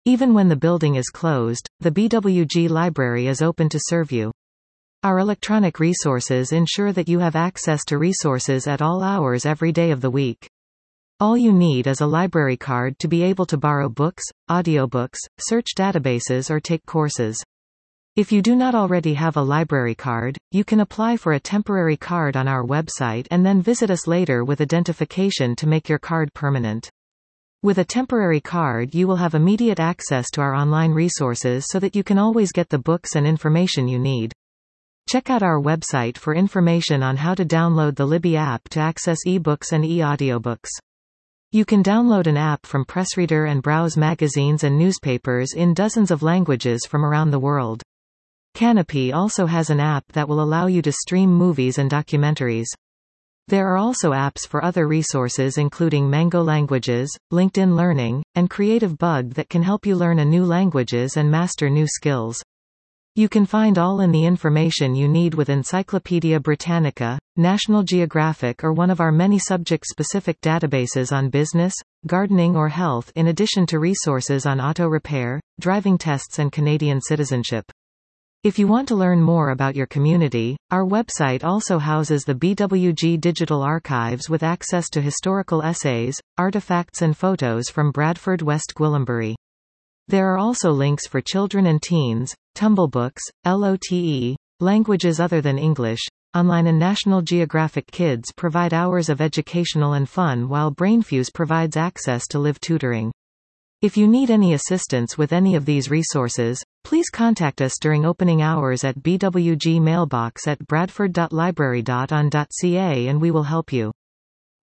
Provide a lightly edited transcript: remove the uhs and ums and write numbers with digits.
Even when the building is closed, the BWG Library is open to serve you. Our electronic resources ensure that you have access to resources at all hours every day of the week. All you need is a library card to be able to borrow books, audiobooks, search databases or take courses. If you do not already have a library card, you can apply for a temporary card on our website and then visit us later with identification to make your card permanent. With a temporary card, you will have immediate access to our online resources so that you can always get the books and information you need. Check out our website for information on how to download the Libby app to access e-books and e-audiobooks. You can download an app from Pressreader and browse magazines and newspapers in dozens of languages from around the world. Canopy also has an app that will allow you to stream movies and documentaries. There are also apps for other resources including Mango Languages, LinkedIn Learning, and Creative Bug that can help you learn a new languages and master new skills. You can find all in the information you need with Encyclopedia Britannica, National Geographic or one of our many subject-specific databases on business, gardening or health in addition to resources on auto repair, driving tests and Canadian citizenship. If you want to learn more about your community, our website also houses the BWG Digital Archives with access to historical essays, artifacts and photos from Bradford West Gwillimbury. There are also links for children and teens, tumblebooks, LOTE, languages other than English, online and National Geographic Kids provide hours of educational and fun while Brainfuse provides access to live tutoring. If you need any assistance with any of these resources, please contact us during opening hours at BWG mailbox at bradford.library.on.ca and we will help you.